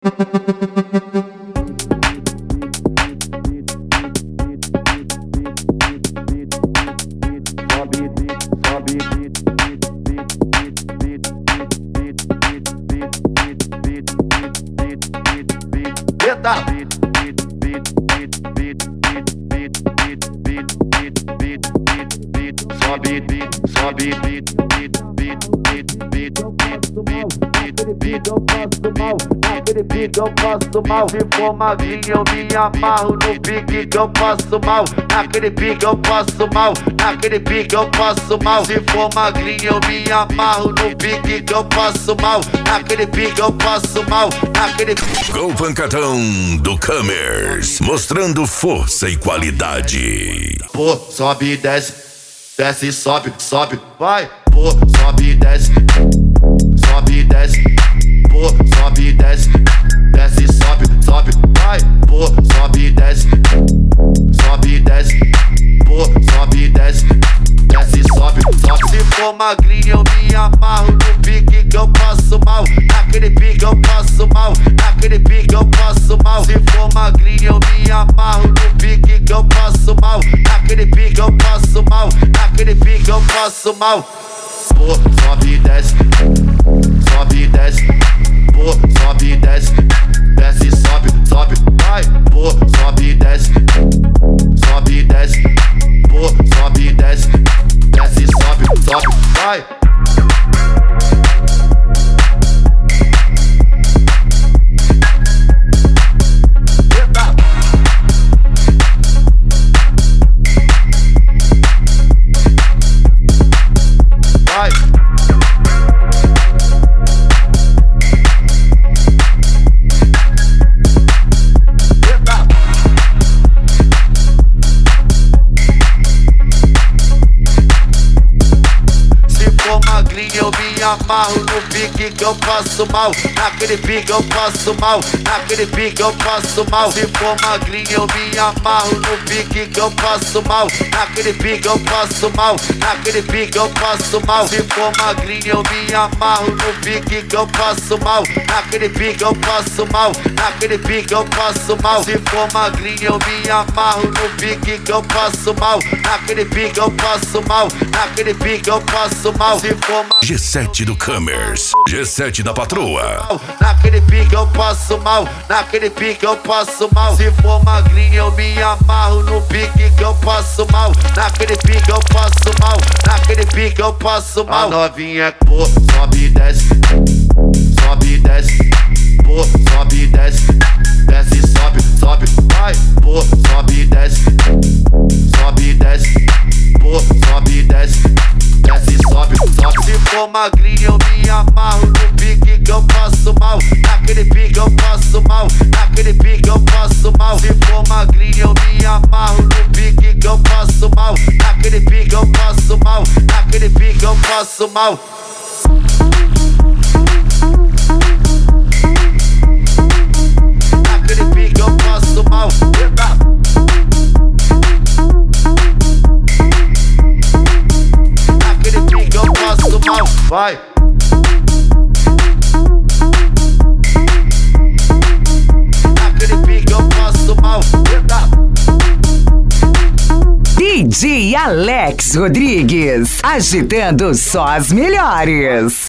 Naquele pique eu faço mal. Se for magrinho eu me amarro no pique que eu faço mal. Naquele pique eu faço mal. Naquele pique eu faço mal. Se for magrinho eu me amarro no pique que eu faço mal. Naquele pique eu faço mal. Naquele Com pancadão do Camers, mostrando força e qualidade. Pô, sobe e desce, desce e sobe, sobe, vai. Pô, sobe e desce, sobe e desce. Pô, sobe e desce, desce e sobe, sobe, vai. Pô, sobe e desce, sobe e desce. Pô, sobe e desce, desce e sobe, sobe. Se for magrinho eu me amarro no pique que eu faço mal. Naquele pique eu faço mal. Naquele pique eu faço mal. Se for magrinho eu me amarro no pique que eu faço mal. Naquele pique eu faço mal. Naquele pique eu faço mal. Pô, sobe e desce, sobe e desce. Pô, sobe e desce, desce e sobe, sobe, vai. Pô, sobe e desce, sobe e desce. Pô, sobe e desce, desce e sobe, sobe, vai. Eu me amarro no pique que eu faço mal. Naquele pique eu faço mal. Naquele pique eu faço mal. Se for magrinho eu me amarro no pique que eu faço mal. Naquele pique eu faço mal. Naquele pique eu faço mal. Se for magrinho eu me amarro no pique que eu faço mal. Naquele pique eu faço mal. Naquele pique eu faço mal. Se for magrinho eu me amarro no pique que eu faço mal. Naquele pique eu faço mal. Naquele pique eu faço mal. Se for G7 do Camers, G7 da patroa. Naquele pique eu passo mal. Naquele pique eu passo mal. Se for magrinho eu me amarro no pique que eu passo mal. Naquele pique eu passo mal. Naquele pique eu passo mal. A novinha pô, sobe e desce, sobe e desce. Pô, sobe e desce, desce e sobe, sobe, vai. Pô, sobe e desce, sobe e desce. Pô, sobe e desce, desce e sobe, sobe. Se for magrinho eu me amarro no pique que eu faço mal. Naquele pique eu faço mal. Naquele pique eu faço mal. Se for magrinho eu me amarro no pique que eu faço mal. Naquele pique eu faço mal. Naquele pique eu faço mal. Naquele pique eu faço mal. Naquele pique eu faço mal. Vai. Naquele pique eu faço mal. DJ Alex Rodrigues, agitando só as melhores.